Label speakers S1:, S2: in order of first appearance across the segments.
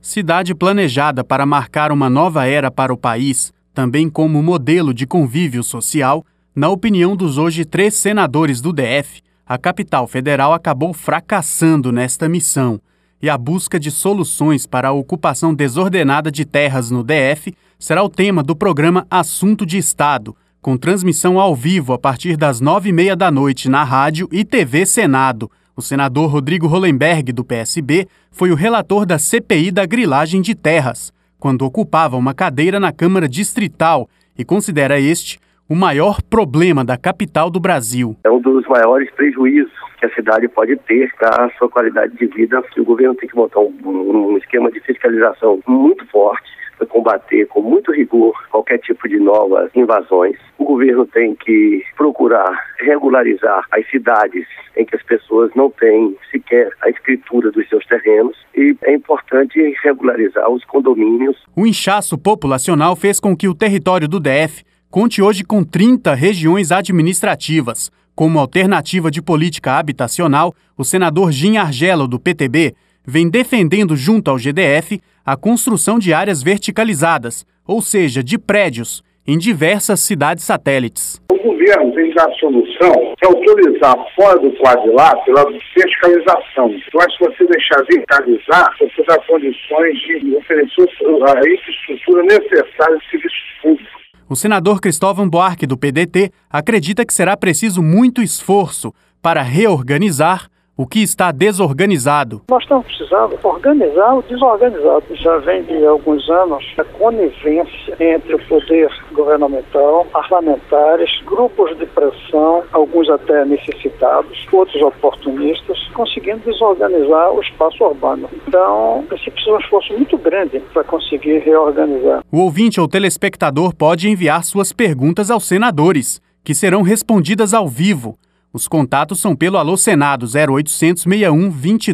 S1: Cidade planejada para marcar uma nova era para o país, também como modelo de convívio social, na opinião dos hoje 3 senadores do DF, a capital federal acabou fracassando nesta missão, e a busca de soluções para a ocupação desordenada de terras no DF será o tema do programa Assunto de Estado, com transmissão ao vivo a partir das 9h30 da noite na rádio e TV Senado. O senador Rodrigo Hollenberg, do PSB, foi o relator da CPI da grilagem de terras, quando ocupava uma cadeira na Câmara Distrital, e considera este o maior problema da capital do Brasil.
S2: É um dos maiores prejuízos que a cidade pode ter para a sua qualidade de vida. O governo tem que montar um esquema de fiscalização muito forte para combater com muito rigor qualquer tipo de novas invasões. O governo tem que procurar regularizar as cidades em que as pessoas não têm sequer a escritura dos seus terrenos, e é importante regularizar os condomínios.
S1: O inchaço populacional fez com que o território do DF conte hoje com 30 regiões administrativas. Como alternativa de política habitacional, o senador Gin Argello, do PTB, vem defendendo junto ao GDF a construção de áreas verticalizadas, ou seja, de prédios, em diversas cidades satélites.
S3: O governo tem que dar a solução de autorizar fora do quadrilátero a verticalização. Eu acho que você deixar verticalizar, você dá condições de oferecer a infraestrutura necessária de serviços públicos.
S1: O senador Cristóvão Buarque, do PDT, acredita que será preciso muito esforço para reorganizar o que está desorganizado.
S4: Nós estamos precisando organizar o desorganizado. Já vem de alguns anos a conivência entre o poder governamental, parlamentares, grupos de pressão, alguns até necessitados, outros oportunistas, conseguindo desorganizar o espaço urbano. Então, se precisa de um esforço muito grande para conseguir reorganizar.
S1: O ouvinte ou telespectador pode enviar suas perguntas aos senadores, que serão respondidas ao vivo. Os contatos são pelo Alô Senado 0800 61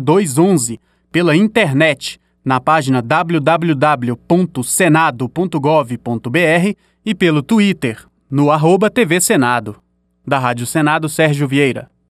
S1: 2211, pela internet, na página www.senado.gov.br e pelo Twitter, no @TV Senado. Da Rádio Senado, Sérgio Vieira.